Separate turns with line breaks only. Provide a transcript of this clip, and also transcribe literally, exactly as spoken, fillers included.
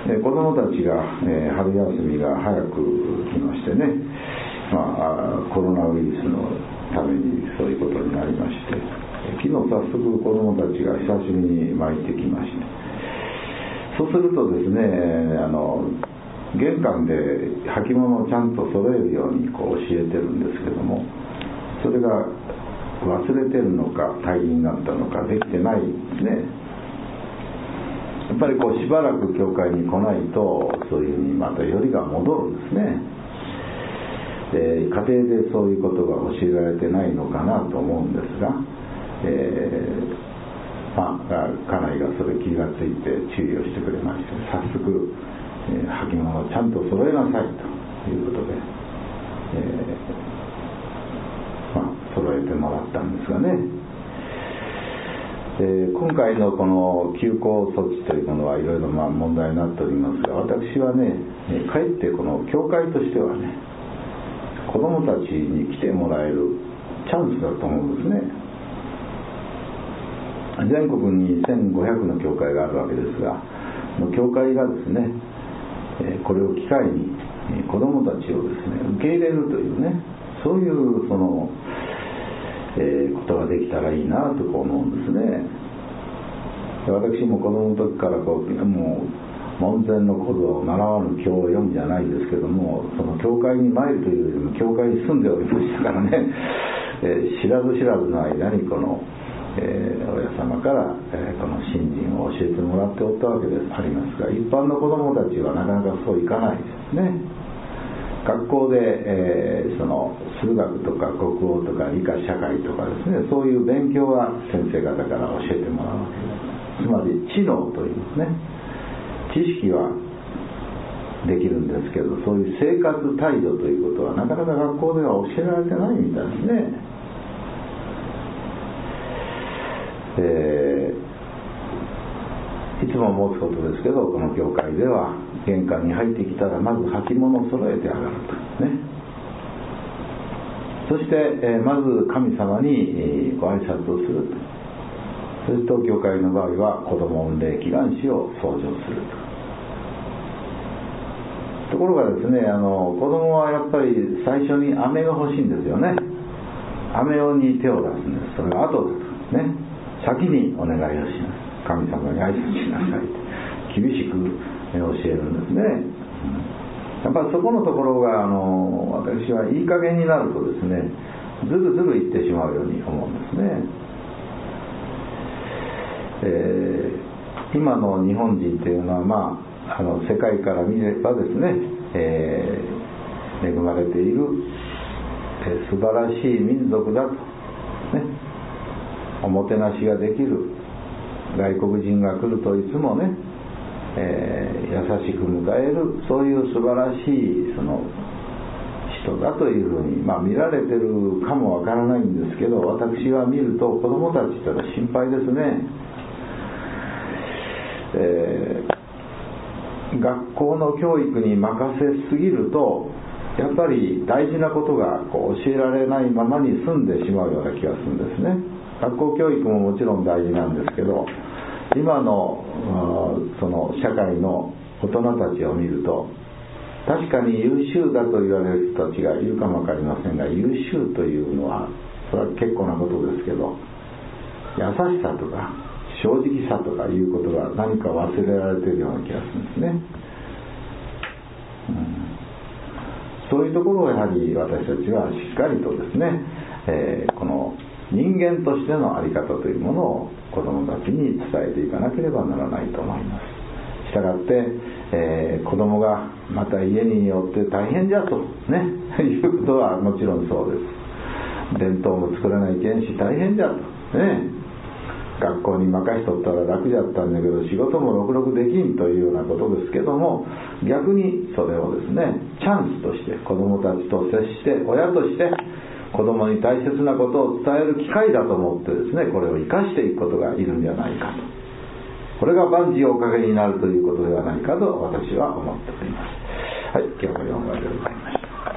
えー、子どもたちが、えー、春休みが早く来ましてね、まあ、コロナウイルスのためにそういうことになりまして、昨日早速子どもたちが久しぶりに参ってきまして、そうするとですね、あの玄関で履物をちゃんと揃えるようにこう教えてるんですけども、それが忘れてるのか退院になったのかできてないですね。やっぱりこうしばらく教会に来ないとそういうふうにまたよりが戻るんですね。で、家庭でそういうことが教えられてないのかなと思うんですが、えー、まあ家内がそれ気がついて注意をしてくれまして、早速、えー、履物をちゃんと揃えなさいということで、えー、まあ揃えてもらったんですがね。で、今回のこの休校措置というものはいろいろまあ問題になっておりますが、私はね、かえってこの教会としてはね、子どもたちに来てもらえるチャンスだと思うんですね。全国にせんごひゃくの教会があるわけですが、教会がですね、これを機会に子どもたちをですね受け入れるというね、そういうその、えー、ことができたらいいなとこう思うんですね。私も子どもの時からこうもう門前の小僧を習わぬ教を読むじゃないですけども、その教会に参るというよりも教会に住んでおりましたからね、えー、知らず知らずの間にこの、えー、親様から、えー、この信心を教えてもらっておったわけでありますが、一般の子どもたちはなかなかそういかないですね。学校で、えー、その数学とか国語とか理科社会とかですね、そういう勉強は先生方から教えてもらうわけです。つまり知能というね、知識はできるんですけど、そういう生活態度ということはなかなか学校では教えられてないみたいですね。えー、いつも申すことですけど、この教会では玄関に入ってきたらまず履物を揃えてあがるとね。そして、えー、まず神様に、えー、ご挨拶をすると。そして教会の場合は子供御礼祈願詩を奏上すると。ところがですね、あの子供はやっぱり最初に飴が欲しいんですよね。飴に手を出すんです。それが後ですね。先にお願いをします。神様に挨拶しなさいと厳しく教えるんですね。やっぱりそこのところがあの私はいい加減になるとですね、ずるずるいってしまうように思うんですね。えー、今の日本人というのは、まあ、あの世界から見ればですね、えー、恵まれている、えー、素晴らしい民族だとね、おもてなしができる、外国人が来るといつもね、えー、優しく迎える、そういう素晴らしいその人だというふうに、まあ、見られてるかもわからないんですけど、私は見ると子どもたちというのは心配ですね。えー、学校の教育に任せすぎるとやっぱり大事なことがこう教えられないままに済んでしまうような気がするんですね。学校教育ももちろん大事なんですけど、今のその社会の大人たちを見ると、確かに優秀だと言われる人たちがいるかもわかりませんが、優秀というのはそれは結構なことですけど、優しさとか正直さとかいうことが何か忘れられているような気がするんですね。うん、そういうところをやはり私たちはしっかりとですね、えー、この人間としての在り方というものを子どもたちに伝えていかなければならないと思います。したがって、えー、子どもがまた家によって大変じゃと、ね、いうことはもちろんそうです。弁当も作らないけんし大変じゃと、ね、学校に任しとったら楽じゃったんだけど仕事もろくろくできんというようなことですけども、逆にそれをですねチャンスとして子どもたちと接して親として子どもに大切なことを伝える機会だと思ってですね、これを生かしていくことがいるんじゃないかと、これが万事おかげになるということではないかと私は思っております。はい、今日もよんわりでございます。